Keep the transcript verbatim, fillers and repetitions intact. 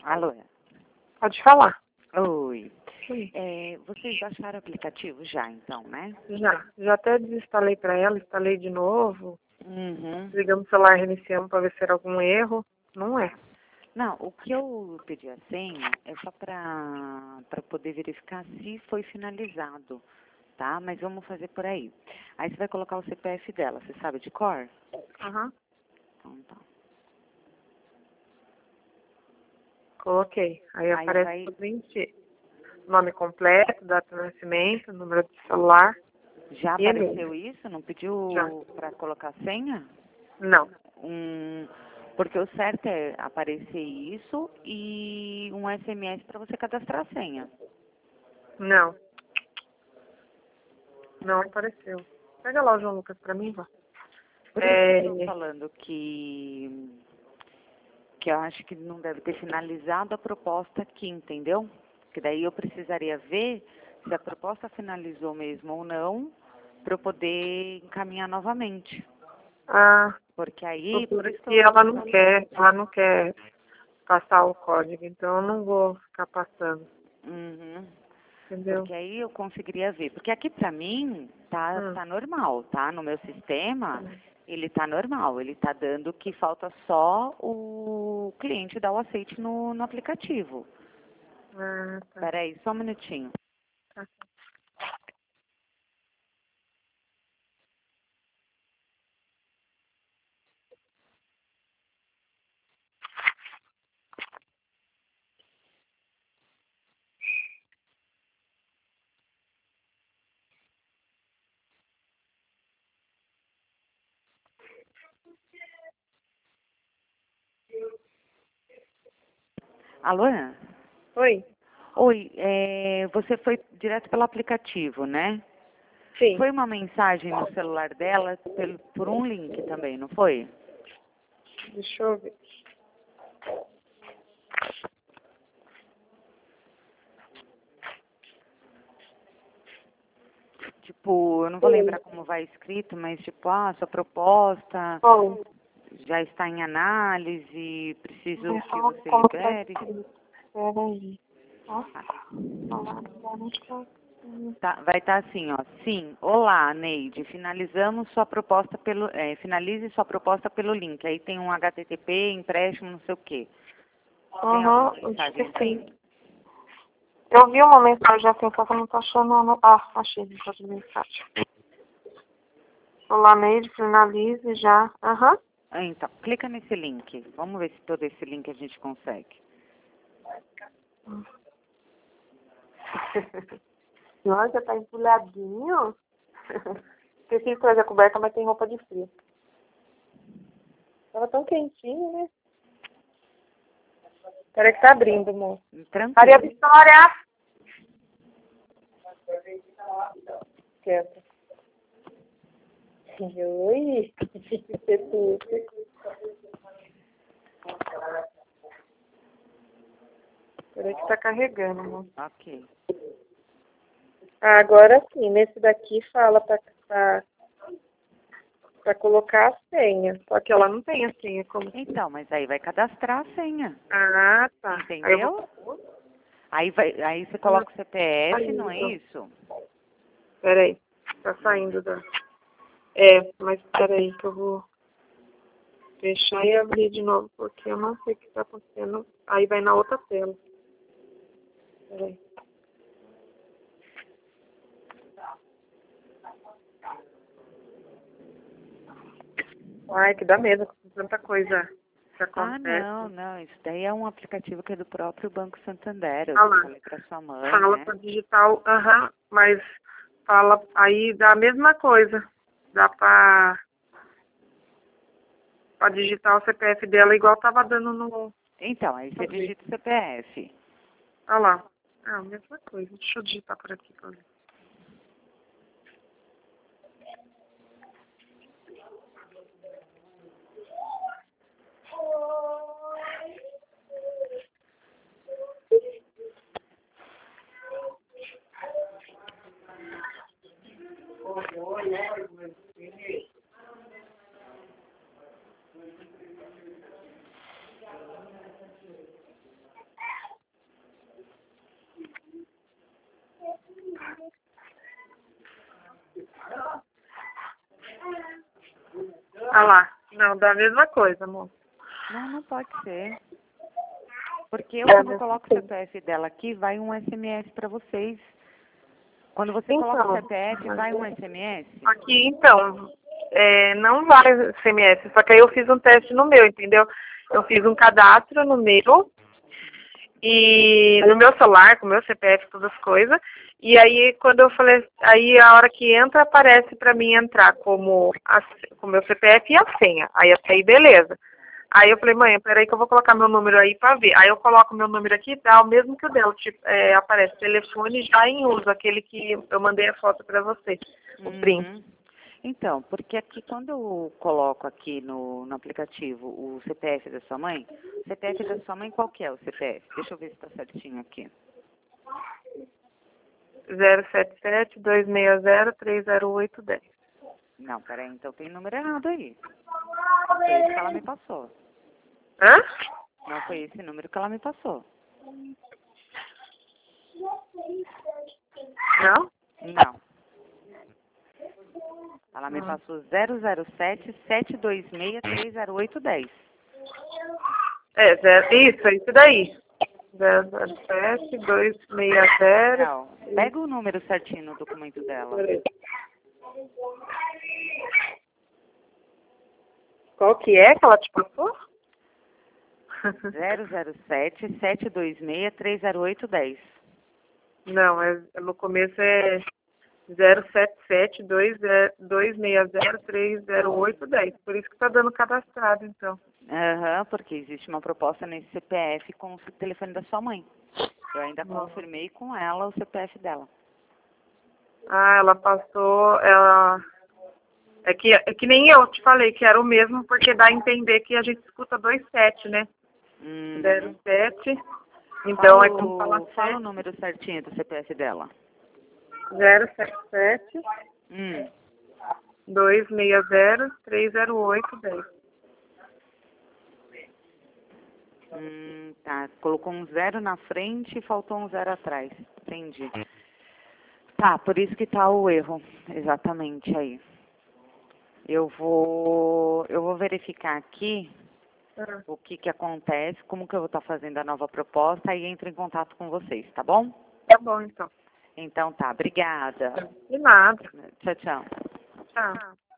Alô? Pode falar. Oi. Sim. É, vocês baixaram o aplicativo já, então, né? Já. Já até desinstalei para ela, instalei de novo. Uhum. Ligamos o celular, reiniciamos para ver se era algum erro. Não é. Não, o que eu pedi a senha é só para para poder verificar se foi finalizado, tá? Mas vamos fazer por aí. Aí você vai colocar o C P F dela, você sabe de cor? Aham. Então tá. Coloquei. Aí, Aí aparece vai- o print, nome completo, data de nascimento, número de celular. Já E e-mail. apareceu isso? Não pediu Já. para colocar a senha? Não. Um, porque o certo é aparecer isso e um S M S para você cadastrar a senha. Não. Não apareceu. Pega lá o João Lucas para mim, vá. Por isso que eu tô falando que, que eu acho que não deve ter finalizado a proposta aqui, entendeu? Que daí eu precisaria ver se a proposta finalizou mesmo ou não, para eu poder encaminhar novamente. Ah, Porque aí, por isso que porque eu ela não quer, ela não quer passar o código, então eu não vou ficar passando, Uhum. entendeu? Porque aí eu conseguiria ver. Porque aqui pra mim tá, Hum. tá normal, tá? No meu sistema, ele tá normal. Ele tá dando que falta só o cliente dar o aceite no, no aplicativo. Ah, tá. Peraí, só um minutinho. Tá. Alô? Oi? Oi, é, você foi direto pelo aplicativo, né? Sim. Foi uma mensagem no celular dela pelo, por um link também, não foi? Deixa eu ver. Tipo, eu não vou lembrar como vai escrito, mas tipo, ah, sua proposta Bom, já está em análise, preciso é que só você como que tá libere. escrito. Peraí. Ó. Falar, Tá, vai estar assim, ó. Sim, olá, Neide. Finalizamos sua proposta pelo. É, finalize sua proposta pelo link. Aí tem um H T T P, empréstimo, não sei o quê. Tem Aham, alguma acho mensagem que sim. assim? Eu vi uma mensagem assim, só que eu não tô achando. a no- Ah, achei a mensagem. Olá, Neide, finalize já. Aham. Ah, então, clica nesse link. Vamos ver se todo esse link a gente consegue. Nossa, tá empulhadinho. Esqueci de trazer a coberta, mas tem roupa de frio. Tava tão quentinho, né? Peraí que tá abrindo, moço. Maria Tranquilo. Vitória! Quieta. Oi! Peraí que tá carregando, moço. Ok. Ah, agora sim, nesse daqui fala pra, pra, pra colocar a senha. Só que ela não tem a senha como. Então, mas aí vai cadastrar a senha. Ah, tá. Aí eu Entendeu? vou. Aí, vai, aí você coloca o C P F, não é Saindo. isso? Peraí. Tá saindo da. É, mas peraí que eu vou fechar e abrir de novo, porque eu não sei o que tá acontecendo. Aí vai na outra tela. Peraí. Ai, que dá medo com tanta coisa que Ah, acontece. não, não. Isso daí é um aplicativo que é do próprio Banco Santander. Eu Ah já lá. falei pra sua mãe, Fala né? pra digital, aham, mas fala aí dá a mesma coisa. Dá pra, pra digitar o C P F dela igual tava dando no. Então, aí você digita o C P F. Ah lá. Ah, a mesma coisa. Deixa eu digitar por aqui pra ver. Ah lá. Não, dá a mesma coisa, amor. Não, não pode ser. Porque eu, É a quando eu mesma coloco o coisa. C P F dela aqui, vai um S M S para vocês. Quando você Então, coloca o C P F, vai um S M S? aqui, então, é, não vai S M S, só que aí eu fiz um teste no meu, entendeu? Eu fiz um cadastro no meu, e no meu celular, com o meu C P F, todas as coisas, e aí quando eu falei, aí a hora que entra, aparece pra mim entrar como a, com o meu C P F e a senha, aí até aí beleza. Aí eu falei, mãe, peraí que eu vou colocar meu número aí pra ver. Aí eu coloco meu número aqui e tal, mesmo que o dela, tipo, é, aparece telefone já em uso, aquele que eu mandei a foto pra você, o print. Uhum. Então, porque aqui quando eu coloco aqui no, no aplicativo o C P F da sua mãe, o C P F da sua mãe qual que é o C P F? Deixa eu ver se está certinho aqui. zero sete sete, dois seis zero, três zero oito, um zero. Não, peraí, então tem número errado aí. Não foi esse que ela me passou. Hã? Não foi esse número que ela me passou. Não? Não. Ela me Hum. passou zero zero sete, sete dois seis, três zero oito um zero. É, zero, isso, é isso daí. zero zero sete, dois seis zero. Não, pega o número certinho no documento dela. Qual que é que ela te passou? zero zero sete, sete dois seis, três zero oito um zero. Não, é, no começo é zero sete sete, dois seis zero, três zero oito, um zero. Por isso que tá dando cadastrado, então. Aham, porque existe uma proposta nesse C P F com o telefone da sua mãe. Eu ainda confirmei com ela o C P F dela. Ah, ela passou, ela... É que, é que nem eu te falei que era o mesmo, porque dá a entender que a gente escuta dois sete, né? Uhum. zero sete. Então Fala é como o, falar fala o número certinho do C P F dela. zero sete sete, Hum. dois seis zero, três zero oito, um zero. Hum, tá. Colocou um zero na frente e faltou um zero atrás. Entendi. Tá, por isso que tá o erro. Exatamente aí. Eu vou, eu vou verificar aqui Ah, o que que acontece, como que eu vou estar fazendo a nova proposta e entro em contato com vocês, tá bom? tá bom, então. Então tá, obrigada. De nada. Tchau, tchau. Tchau.